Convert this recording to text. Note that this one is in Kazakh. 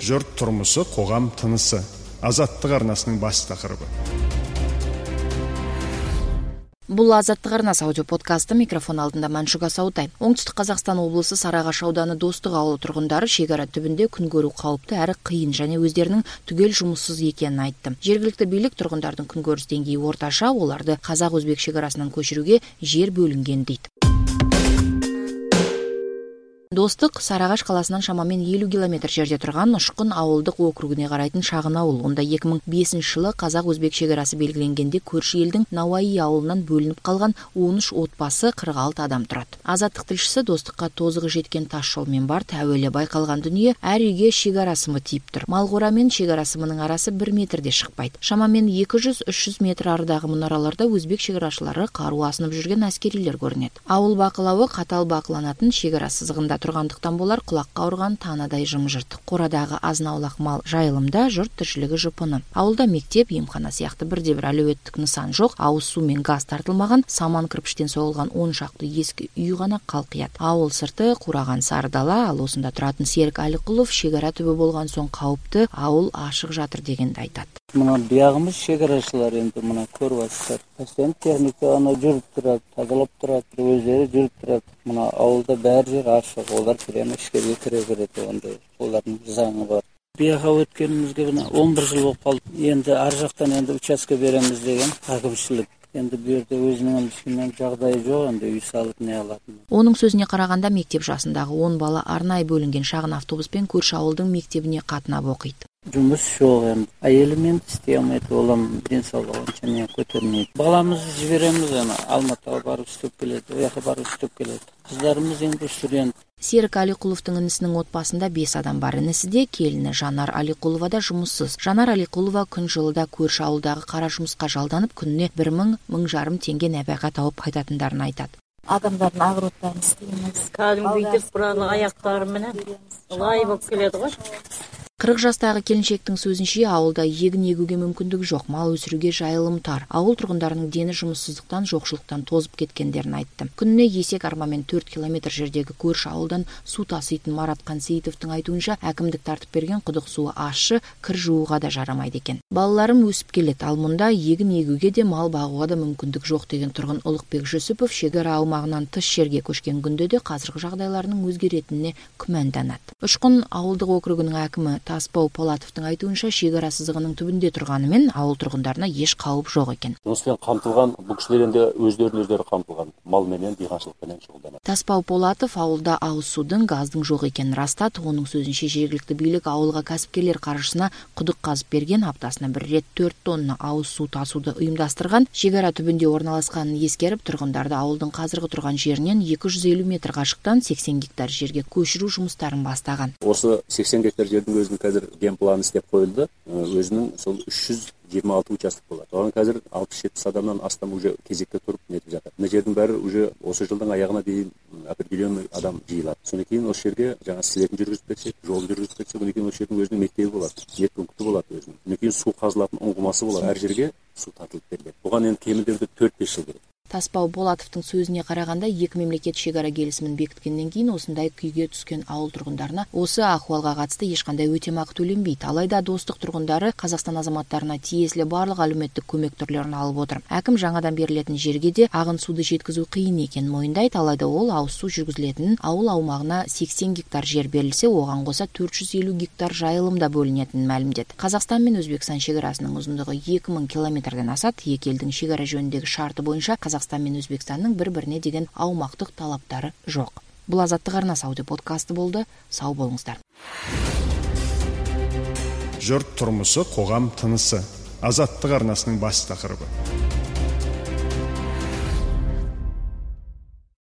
Жұрт тұрмысы, қоғам тынысы. Азаттық арнасының бас тақырыбы. Бұл Азаттық арнасы аудио подкасты, микрофон алдында Маншуга Саутай. Оңтүстік Қазақстан облысы Сарыағаш ауданы Достық ауылы тұрғындары шекара түбінде күн көру қауіпті әрі қиын және өздерінің түгел жұмыссыз екенін айтты. Жергілікті билік тұрғындардың күнкөріс деңгейі орташа, оларды қазақ-өзбек шекарасынан көшіруге жер бөлінген дейді. Достық Сарыағаш қаласынан шамамен 50 километр жерде тұрған Ұшқын ауылдық округіне қарайтын шағын ауыл. Онда 2005 жылы қазақ-өзбек шекарасы белгіленгенде көрші елдің Науаи ауылынан бөлініп қалған 13 отбасы 46 адам тұрады. Азаттық тілшісі Достыққа тозығы жеткен тас жолмен бар, әуелі байқалған дүние әр үйге шекара сымы тиіп тұр. Малқора мен шекара сымының арасы 1 метрде шықпайды. Шамамен 200-300 метр арыдағы мұнараларда өзбек шекарашылары қару асынып жүрген әскерилер көрінеді. Ауыл бақылауы қатал бақыланатын шекара сызығында тұрғандықтан болар құлаққа ұрған танадай жым-жырт. Қорадағы азын-аулақ мал жайылымда, жұрт тіршілігі жыпыны. Ауылда мектеп, емхана сияқты бірде-бір әлеуеттік нысан жоқ, ауыз су мен газ тартылмаған, саман кірпіштен соғылған 10 шақты ескі үй ғана қалқият. Ауыл сырты қураған сары дала, ал осында тұратын Серік Әліқұлов шекара түбі болған соң қауіпті, ауыл ашық жатыр дегенді айтады. Мына биягымыз шекарашылар енді мына көріп жатсыздар. Постоянно техника ана жүріп тұрады, тазалап тұрады, өздері жүріп тұрады. Мына ауылда бәрі жер ашық, олар прямо ішке кіре береді, ондай олардың заңы бар. Бияға өткенімізге 11 жыл болып қалды. Енді ар жақтан енді участка береміз деген әкімшілік. Енді бұл жерде өзінің ешкімнің жағдайы жоқ, енді үй салып не алатын. Оның сөзіне қарағанда мектеп жасындағы 10 бала арнайы бөлінген шағын автобуспен көрші ауылдың мектебіне қатынап оқиды. Жұмыс жоқ енді. Әйелімен істей алмайды, олам денсаулығы онша не көтермейді. Баламызды жібереміз, Алматыға барып істеп келеді, ояққа барып істеп келеді. Қыздарымыз енді студент. Серік Әліқұловтың інісінің отбасында 5 адам бар. Інісі де келіні Жанар Әліқұлова да жұмыссыз. Жанар Әліқұлова күн жылыда көрші ауылдағы қара жұмысқа жалданып, күніне 1000-1500 теңге нәпақа тауып қайтатындарын айтады. Адамдардың агроттарын істейміз. Кәдімгі бүйтіп бұралы аяқтарыменен лай болып келеді ғой. 40 жастағы келіншектің сөзінше ауылда егін егуге мүмкіндік жоқ, мал өсіруге жайылым тар. Ауыл тұрғындарының дені жұмыссыздықтан, жоқшылықтан тозып кеткендерін айтты. Күніне есек арбамен 4 километр жердегі көрші ауылдан су таситын Марат Қансейітовтің айтуынша әкімдік тартып берген құдық суы ащы, кір жууға да жарамайды екен. Балаларым өсіп келеді, ал мұнда егін егуге де мал бағуға да мүмкіндік жоқ деген тұрғын Ұлықбек Жүсіпов шекара аумағынан тыс жерге көшкен күнде де қазіргі жағдайларының өзгеретініне күмәнданады. Ұшқын ауылдық округінің әкімі Таспау Полатовтың айтуынша шекара сызығының түбінде тұрғанымен ауыл тұрғындарына еш қауіп жоқ екен. Жұмыспен қамтылған бұл кісілер енді өздері қамтылған малменен, диқаншылықпен шұғылданады. Таспау Полатов ауылда ауыз судың, газдың жоқ екенін растады. Оның сөзінше жергілікті билік ауылға кәсіпкерлер қаржысына құдық қазып берген, аптасына бір рет 4 тонна ауыз су тасуды ұйымдастырған. Шекара түбінде орналасқанын ескеріп, тұрғындарды ауылдың қазіргі тұрған жерінен 250 метр қашықтан 80 гектар жерге көшіру жұмыстарын бастаған. Осы 80 гектар жердің өзінің қазір генпланы істеп қойылды. Өзінің сол 326 участок болады. Оған қазір 60-70 адамнан астам уже кезекте тұрып нетіп жатыр. Мына жердің бәрі уже осы жылдың аяғына дейін определенный адам жиылады. Содан кейін осы жерге жаңа слетін жүргізіп берсек, жолын жүргізіп берсек, содан кейін осы жердің өзінің мектебі болады, ет пункті болады өзінің. Содан кейін су қазылатын ұңғымасы болады. Әр жерге су тартылып беріледі. Бұған енді кемінде 4-5 жыл керек. Таспау Полатовтың сөзіне қарағанда, екі мемлекет шекара келісімін бекіткеннен кейін осындай күйге түскен ауыл тұрғындарына осы ахуалға қатысты ешқандай өтемақы төленбейді. Алайда Достық тұрғындары Қазақстан азаматтарына тиесілі барлық әлеуметтік көмек түрлерін алып отыр. Әкім жаңадан берілетін жерге де ағын суды жеткізу қиын екенін мойындайды, алайда ол ауыз су жүргізілетін ауыл аумағына 80 гектар жер берілсе, оған қоса 450 гектар жайылымда бөлінетінін мәлімдеді. Қазақстан мен Өзбекстан шекарасының ұзындығы 2000 километрден асады. Екі елдің шекара жөніндегі шарты бойынша Қазақстан мен Өзбекстанның бір-біріне деген аумақтық талаптары жоқ. Бұл Азаттық арнасы аудио подкасты болды. Сау болыңыздар. Жұрт тұрмысы, қоғам тынысы. Азаттық арнасының бас тақырыбы.